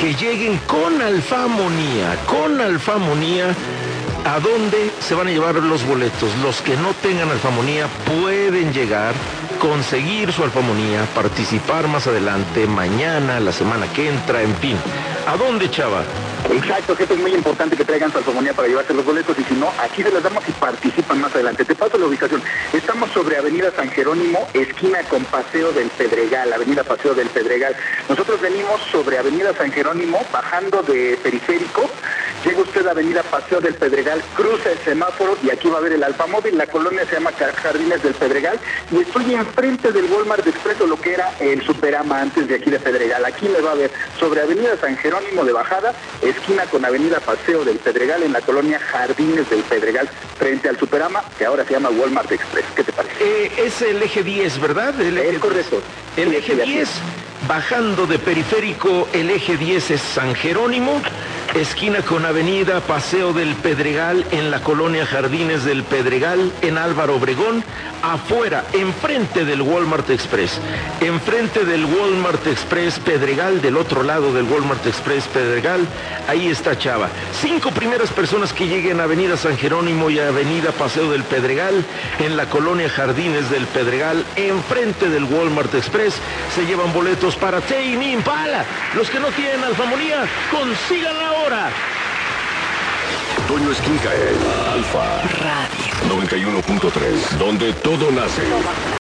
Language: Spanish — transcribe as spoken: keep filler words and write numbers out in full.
que lleguen con alfamonía, con alfamonía, ¿a dónde se van a llevar los boletos? Los que no tengan alfamonía pueden llegar, conseguir su alfamonía, participar más adelante, mañana, la semana que entra, en fin. ¿A dónde, Chava? Exacto, jefe, es muy importante que traigan su alfamonía para llevarse los boletos, y si no, aquí se las damos y participan más adelante. Te paso la ubicación. Estamos sobre Avenida San Jerónimo, esquina con Paseo del Pedregal, Avenida Paseo del Pedregal. Nosotros venimos sobre Avenida San Jerónimo, bajando de Periférico. Llega usted a Avenida Paseo del Pedregal, cruza el semáforo y aquí va a ver el Alfamóvil. La colonia se llama Jardines del Pedregal y estoy enfrente del Walmart Express, o lo que era el Superama antes de aquí de Pedregal. Aquí me va a ver sobre Avenida San Jerónimo de bajada, esquina con Avenida Paseo del Pedregal, en la colonia Jardines del Pedregal, frente al Superama, que ahora se llama Walmart Express. ¿Qué te parece? Eh, es el eje diez, ¿verdad? El eje es correcto. El sí, eje diez, bajando de Periférico, el eje diez es San Jerónimo, esquina con Avenida Paseo del Pedregal, en la colonia Jardines del Pedregal, en Álvaro Obregón, afuera, enfrente del Walmart Express, enfrente del Walmart Express Pedregal, del otro lado del Walmart Express Pedregal, ahí está Chava. Cinco primeras personas que lleguen a Avenida San Jerónimo y a Avenida Paseo del Pedregal, en la colonia Jardines del Pedregal, enfrente del Walmart Express, se llevan boletos para Tame Impala. Los que no tienen alfamonía, consíganla ahora. Toño Esquinca, Alfa Radio noventa y uno punto tres, donde todo nace.